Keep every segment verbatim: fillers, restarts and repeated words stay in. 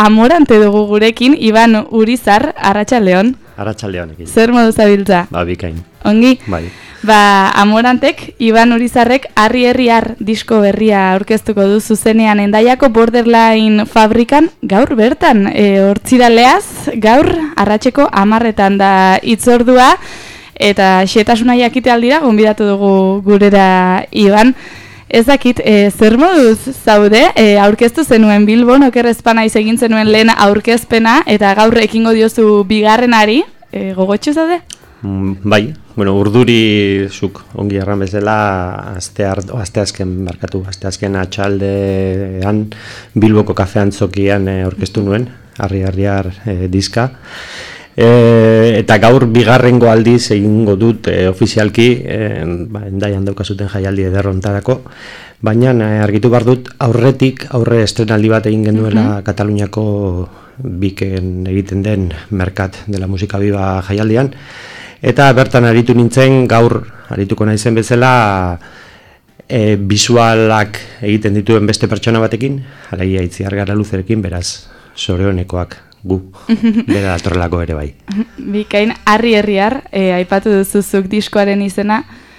Amorante dugu gurekin, Iban Urizar, Arratsaldeon. Arratsaldeon ekin. Zer modu zabiltza? Ba, bikain. Ongi? Bai. Ba, Amorantek, Iban Urizarrek Harri Herriar disko berria aurkeztuko du zuzenean Hendaiako Borderline fabrikan gaur bertan. E, hortziraleaz, gaur arratseko hamarretan da hitzordua eta xetasuna jakite aldira gonbidatu dugu gurera Iban. Ez dakit, e, zer moduz zaude, e, aurkeztu zenuen Bilbon, okerrezpana egin zenuen lehen aurkezpena, eta gaur ekingo diozu bigarrenari, e, gogotxu zaude? Mm, bai, bueno, urduri zuk ongi erran bezala, azte, azte azken markatu, azte azken atxaldean Bilboko kafean zokian e, aurkeztu nuen, Harri Herriar e, diska. E, eta gaur bigarrengo aldiz egingo dut e, ofizialki e, ba, Hendaian daukazuten jaialdi ederrontarako, baina e, argitu behar dut aurretik aurre estrenaldi bat egin genuela mm-hmm. Kataluniako biken egiten den Merkat de la Musika Biba jaialdian, eta bertan aritu nintzen gaur arituko naizen bezala e, bisualak egiten dituen beste pertsona batekin, Alaia Itziar Garaluzerekin, beraz zorionekoak gu, bera datorrelako ere bai. Bikain, Harri Herriar, e, aipatu duzuzuk diskoaren izena.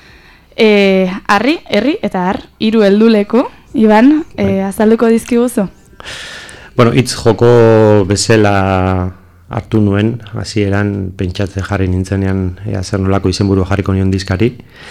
E, Harri, Herri eta Har, hiru helduleko, Iban, e, azalduko dizkiguzu? Bueno, hitz joko bezala hartu nuen, hasieran pentsatzen jarri nintzenean ea zer nolako izenburu jarriko nion diskari,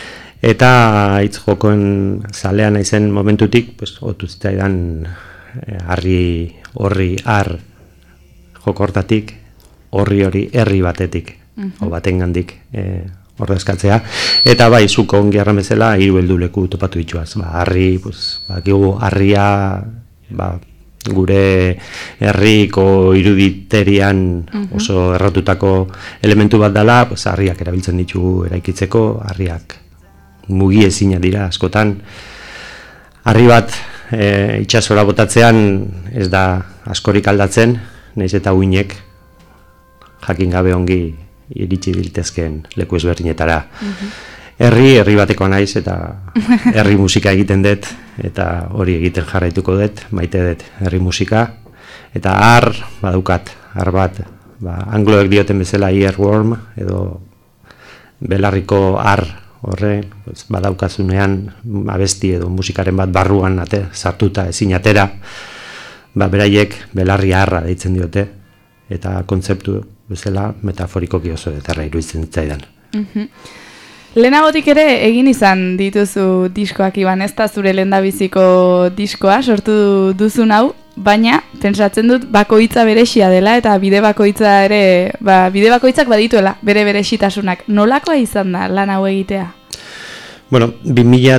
eta hitz jokoen zalean naizen momentutik, pues, otu zitzaidan e, Harri horri Har joko hortatik, horri hori herri batetik, uh-huh. o batengandik e, ordezkatzea. Eta bai, zuko ongi arran bezala, hiru helduleku topatu dituaz. Ba, Harri, pues, bakigu harria, ba, gure herriko iruditerian uh-huh. oso errotutako elementu bat dela, pues, harriak erabiltzen ditugu eraikitzeko, harriak mugiezina dira askotan. Harri bat e, itsasora botatzean ez da askorik aldatzen, naiz eta uinek jakin gabe ongi iritsi diltezkeen leku ezberdinetara. Mm-hmm. Herri, herri bateko naiz eta herri musika egiten dut eta hori egiten jarraituko dut, maite dut herri musika. Eta har, badaukat, har bat, ba, angloek dioten bezala earworm edo belarriko har horre, pues, badaukazunean abesti edo musikaren bat barruan ate, sartuta ezin atera. Ba, beraiek belarri harra deitzen diote, eta kontzeptu bezala metaforikoki oso eterra iruditzen zaidan. Mm-hmm. Lehenagotik ere egin izan dituzu diskoak, Iban, ez da zure lehendabiziko diskoa sortu duzun hau, baina pentsatzen dut bakoitza berexia dela eta bide bakoitza ere, ba, bide bakoitzak badituela bere berexitasunak. Nolakoa izan da lan hau egitea? Bueno, bi mila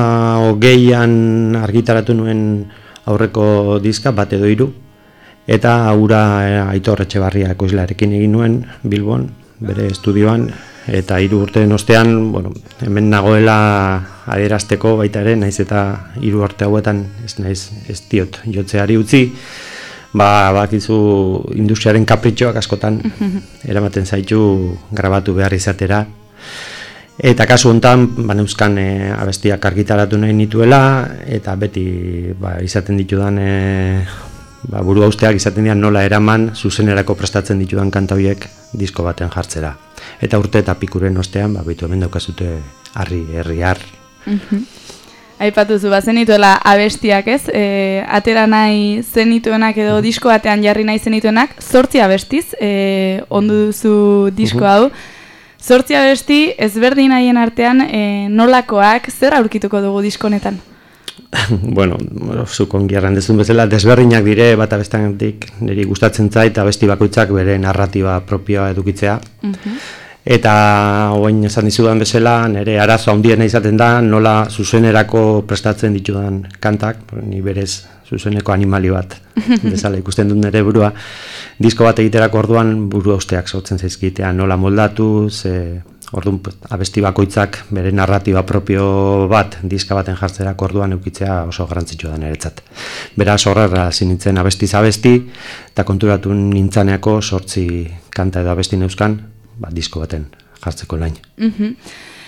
hogeian argitaratu nuen aurreko diska, bat edo hiru, eta hura e, Aitor Etxebarria ekoizlearekin egin nuen Bilbon, bere estudioan, eta hiru urteen ostean, bueno, hemen nagoela adierazteko baita ere, naiz eta hiru urte hauetan ez naiz ez diot jotzeari utzi, ba, bakizu industriaren kapritxoak askotan eramaten zaitu grabatu behar izatera. Eta kasu honetan, ba, neuzkan e, abestiak argitaratu nahi nituela, eta beti ba, izaten ditudan, e, ba, buru hausteak izaten dian nola eraman, zuzenerako prestatzen ditudan kanta horiek disko baten jartzera. Eta urte eta pikuren ostean, ba, bitu hemen daukazute Harri Herriar. Mm-hmm. Aipatuzu, ba, zenituela abestiak ez, e, atera nahi zenituenak edo mm-hmm. disko batean jarri nahi zenituenak, zortzi abestiz, e, ondu duzu disko hau, mm-hmm. Zortzi abesti ezberdin haien artean e, nolakoak zer aurkituko dugu diskonetan? Bueno, zuk ongi errandezun bezala, desberdinak dire bat abestetik niri gustatzen zait abesti bakoitzak bere narratiba propioa edukitzea. Uh-huh. Eta oain esan dizudan bezala, nire arazo handiena izaten da nola zuzenerako prestatzen ditudan kantak, ni berez zuzeneko animali bat bezala ikusten dut nire burua. Disko bat egiterako orduan buru hausteak sortzen zaizkitea, nola moldatu, ze orduan abesti bakoitzak bere narratiba propio bat diska baten jartzerako orduan eukitzea oso garrantzitsua da niretzat. Beraz horrela hasi nintzen abestiz abesti, eta konturatu nintzaneako sortzi kanta edo abesti neuzkan, ba, disko baten jartzeko lain. Mm-hmm.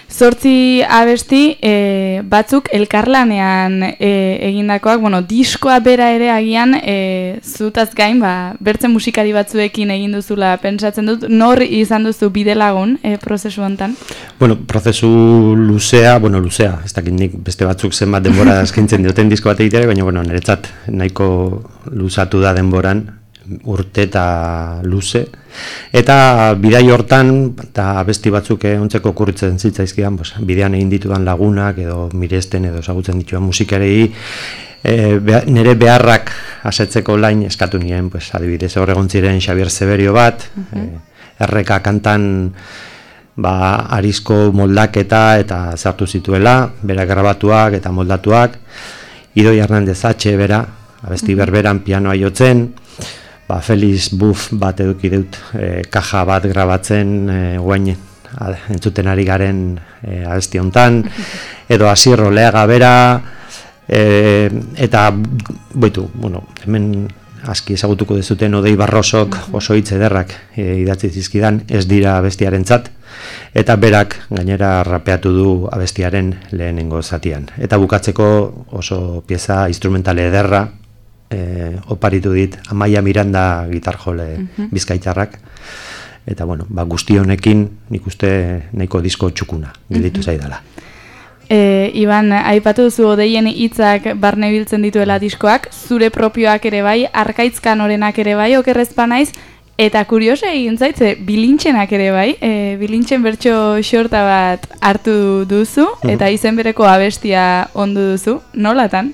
Zortzi abesti e, batzuk elkarlanean e, egindakoak, bueno, diskoa bera ere agian e, zutaz gain, ba, bertzen musikari batzuekin egin duzula pentsatzen dut, nor izan duzu bidelagun e, prozesu hontan? Bueno, prozesu luzea, bueno, luzea, ez dakit nik beste batzuk zenbat denbora eskaintzen dioten disko bat egitere, baina, bueno, niretzat nahiko luzatu da denboran, urte eta luze, eta bidai hortan eta abesti batzuk ontzeko okurritzen zitzaizkidan, pues, bidean egin ditudan lagunak edo miresten edo ezagutzen dituan musikarei e, beha, nire beharrak asetzeko lain eskatu nien, pues, adibidez hor egon ziren Xabier Zeberio bat, uh-huh. e, erreka kantan ba, arizko moldaketa eta zartu zituela, bera grabatuak eta moldatuak, Idoi Hernandez H bera, abesti uh-huh. berberan pianoa jotzen, ba, Feliz Buff bat eduki dut e, kaja bat grabatzen e, guain entzuten ari garen e, abesti hontan, edo Asier Oleaga bera, e, eta boitu, bueno, hemen aski ezagutuko dezuten Odei Barrosok oso hitz ederrak e, idatzi zizkidan, ez dira abestiarentzat, eta berak gainera rapeatu du abestiaren lehenengo zatian. Eta bukatzeko oso pieza instrumental ederra, E, oparitu dit Amaia Miranda gitarjole uh-huh. bizkaitarrak, eta bueno, ba, guzti honekin nik uste nahiko disko txukuna gelditu uh-huh. zaidala. E, Iban, aipatu duzu Odeien hitzak barne biltzen dituela diskoak, zure propioak ere bai, Arkaitzkan orenak ere bai, okerrezpa naiz, eta kurioso egin zaitze, bilintxenak ere bai, e, bilintxen bertso xorta bat hartu duzu, uh-huh. eta izen bereko abestia ondu duzu, nolatan?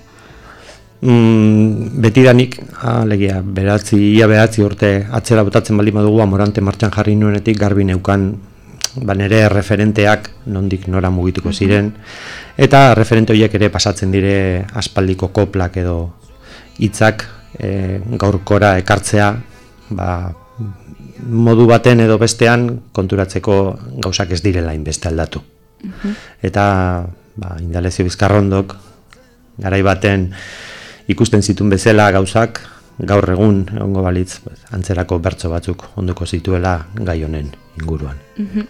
Mm, betidanik, alegia, beratzi, ia beratzi urte atzera botatzen baldin badugu Amorante martxan jarri nuenetik garbi neukan ba, nire referenteak nondik nora mugituko ziren, eta referente horiek ere pasatzen dire aspaldiko koplak edo hitzak e, gaurkora ekartzea, ba, modu baten edo bestean konturatzeko gauzak ez direla inbeste aldatu. Uh-huh. Eta ba, Indalezio Bizkarrondok garai baten ikusten zituen bezala gauzak, gaur egun egongo balitz antzerako bertso batzuk onduko zituela gai honen inguruan. Uh-huh.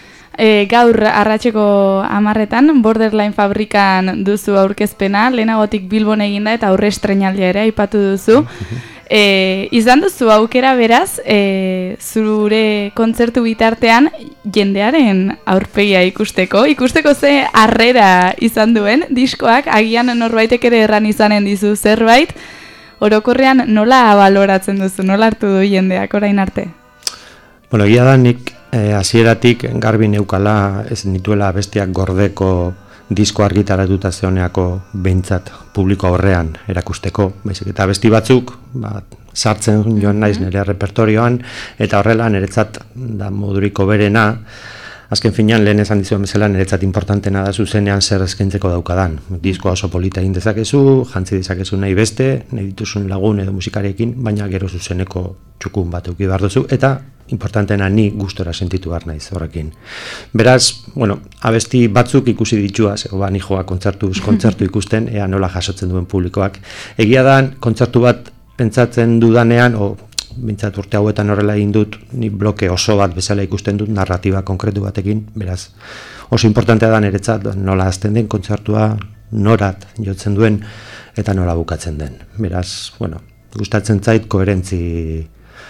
e, gaur arratseko hamarretan Borderline fabrikan duzu aurkezpena, lehenagotik Bilbon eginda eta aurre estreinaldia ere aipatu duzu. Uh-huh. e, izan duzu aukera beraz, e, zure kontzertu bitartean jendearen aurpegia ikusteko, ikusteko ze harrera izan duen diskoak, agian norbaitek ere erran izanen dizu zerbait, orokorrean nola baloratzen duzu, nola hartu du jendeak orain arte? Bueno, egia da nik hasieratik eh, garbi neukala ez nituela bestiak gordeko disko argitaratuta zehoneako behintzat publiko aurrean erakusteko, baizik eta besti batzuk ba, sartzen joan naiz nire repertorioan, eta horrela niretzat da moduriko berena, azken finean lehen esan dizuen bezala niretzat importantena da zuzenean zer eskaintzeko daukadan. Diskoa oso polita egin dezakezu, jantzi dezakezu nahi beste, nahi dituzun lagun edo musikarekin, baina gero zuzeneko txukun bat eduki behar duzu, eta importantena ni gustora sentitu behar naiz horrekin. Beraz, bueno, abesti batzuk ikusi dituaz, ba, ni joa kontzertuz, kontzertu ikusten, ea nola jasotzen duen publikoak. Egia da, kontzertu bat pentsatzen dudanean, o bintzat urte hauetan horrela egin dut, ni bloke oso bat bezala ikusten dut, narratiba konkretu batekin, beraz, oso importantea da niretzat nola azten den kontzertua, norat jotzen duen, eta nola bukatzen den. Beraz, bueno, gustatzen zait koherentzi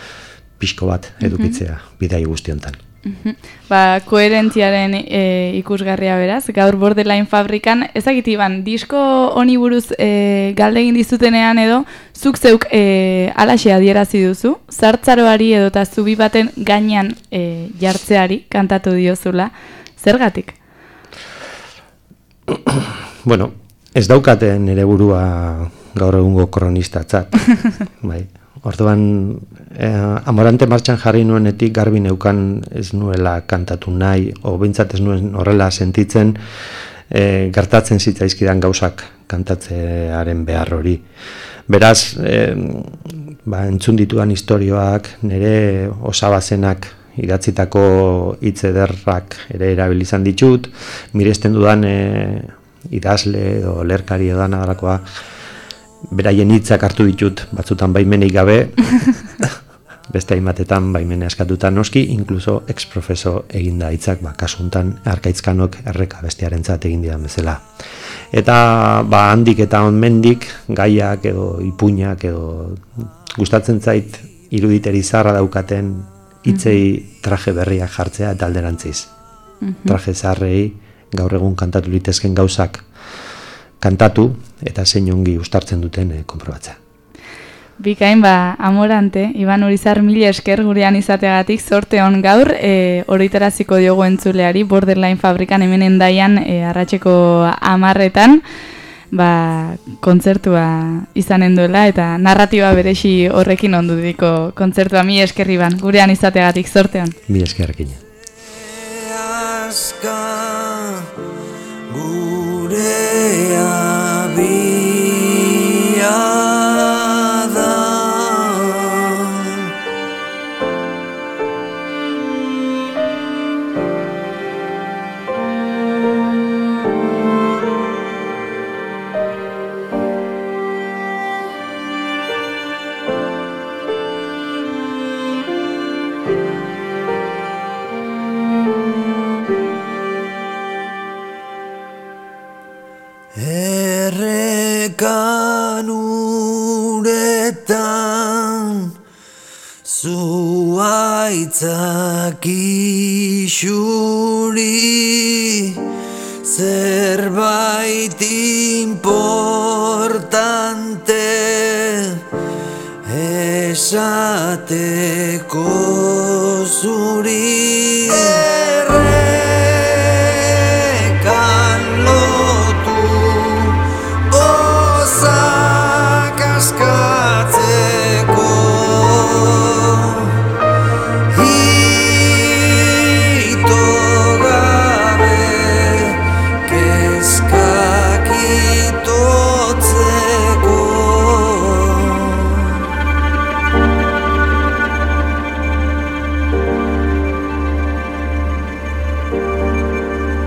pixko bat edukitzea uh-huh. bidai guzti hontan. Uh-huh. Ba, koherentziaren e, ikusgarria beraz, gaur Borderline fabrikan, ezagit Iban, disko honi buruz e, galde egin dizutenean edo, zuk zeuk e, alaxe adierazi duzu, zartzaroari edo eta zubi baten gainean e, jartzeari kantatu diozula, zergatik? Bueno, ez daukate nire burua gaur egungo kronistatzat, bai. Orduan, eh, Amorante martxan jarri nuenetik garbi neukan ez nuela kantatu nahi, o bintzat ez nuen horrela sentitzen, eh, gertatzen zitzaizkidan gauzak kantatzearen behar hori. Beraz, eh, ba, entzun ditudan istorioak, nire osabazenak idatzitako hitz ederrak ere erabilizan ditut, miresten dudan eh, idazle edo lerkari edo dalakoa, beraien hitzak hartu ditut, batzutan baimenik gabe, beste hainbatetan baimena eskatuta noski, inkluso ex-profeso eginda hitzak, ba, kasuntan Arkaitzkanok erreka bestiarentzat egin didan bezala. Eta ba, handik eta onmendik gaiak edo ipuinak edo gustatzen zait iruditeri zaharra daukaten hitzei traje berriak jartzea eta alderantziz. Mm-hmm. Traje zaharrei gaur egun kantatu litezken gauzak kantatu eta zein ongi uztartzen duten eh, konprobatzea. Bikain, ba, Amorante, Iban Urizar, mila esker gurean izateagatik, zorte on gaur, e, horitaraziko diogu entzuleari, Borderline Fabrikan hemen Hendaian, e, arratseko hamarretan, ba, kontzertua izanen duela, eta narratiba beresi horrekin ondu diko kontzertua, mila esker Iban, gurean izateagatik, zorte on. Mila eskerrekin. Gurea bia errekan uretan zuaitzak isuri zerbait importante esateko zuri